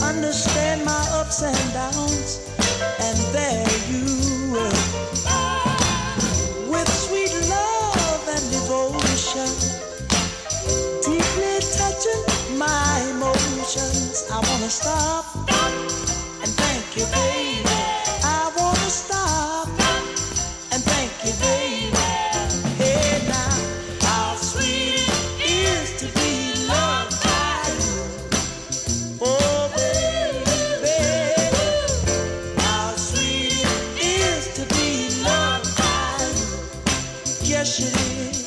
understand my ups and downs, and there you were, with sweet love and devotion, deeply touching my emotions. I wanna stop and thank you, baby. I wanna stop and thank you, baby. Hey now, how sweet it is to be loved by you. Oh baby, how sweet it is to be loved by you. Yes it is.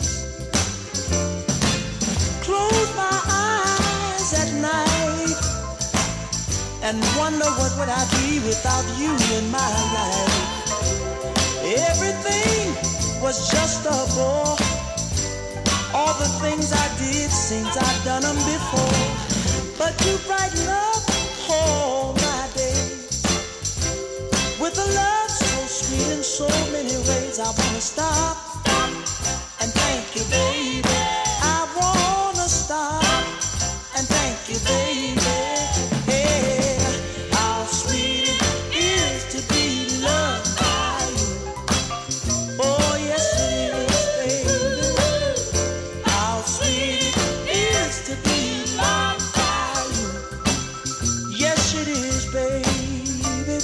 Close my eyes at night and wonder what would I be without you in my life. Everything was just a bore. All the things I did seems I've done them before. But you brighten up all my days with a love so sweet in so many ways. I wanna stop and thank you, baby. I wanna stop and thank you, baby. Hey, how sweet it is to be loved by you. Oh yes it is, baby. How sweet it is to be loved by you. Yes it is, baby.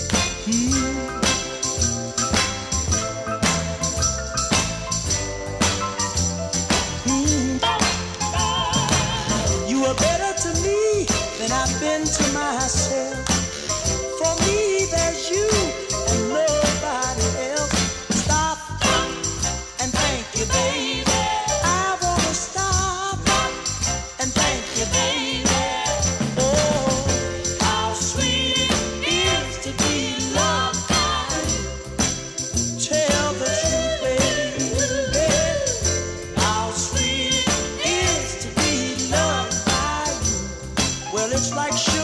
You are better to me than I've been to myself. For me, there's you and nobody else. Stop and thank you, baby. I wanna stop and thank you, baby. Oh, how sweet it is to be loved by you. Tell the truth, baby. How sweet it is to be loved by you. Well, it's like sugar